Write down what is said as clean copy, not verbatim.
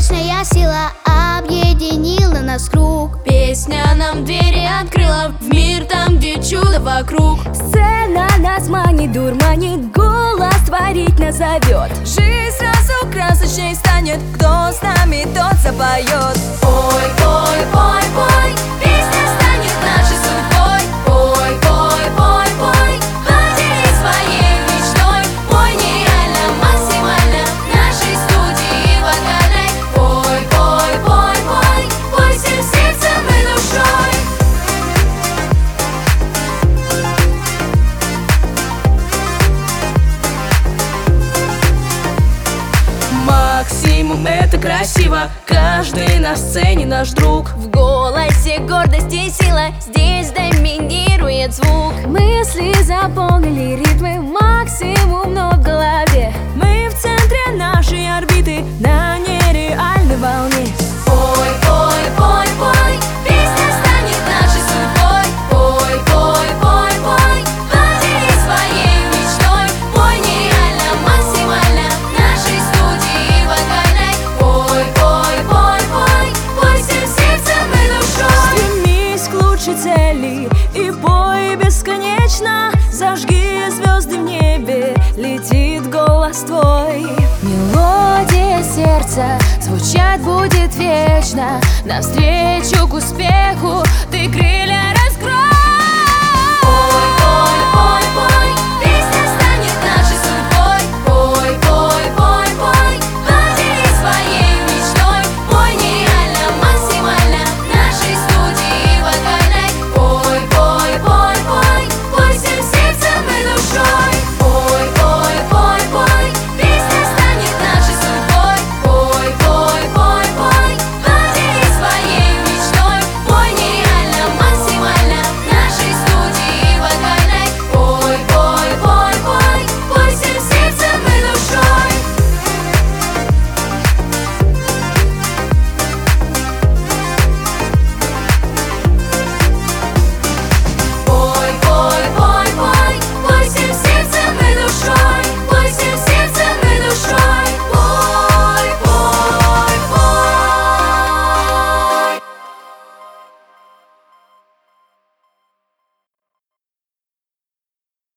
Бесконечная сила объединила нас круг. Песня нам двери открыла в мир, там, где чудо вокруг. Сцена нас манит, дурманит, голос творить нас зовет. Жизнь сразу красочней станет, кто с нами, тот запоет. Пой, пой, пой, пой, песня станет нашей судьбой. Пой, пой, пой, пой, поделись своей мечтой. Пой нереально, максимально, в нашей студии вокальной. Пой, пой, пой, пой, пой всем сердцем и душой. Максимум это красиво, каждый на сцене наш друг. В голосе гордость и сила, здесь доминирует звук. Мысли заполнили ритмы, максимум, но в голове. Мы в центре нашей орбиты, на нереальной волне. Пой, пой, пой, пой, песня станет нашей судьбой. Пой, пой, пой, пой, поделись своей мечтой. Пой нереально, максимально, в нашей студии вокальной. Пой, пой, пой, пой, пой всем сердцем и душой. Стремись к лучшей цели и пой бесконечно. Зажги звезды в небе, летит голос твой. Мелодия сердца звучать будет вечно. Навстречу к успеху ты крылья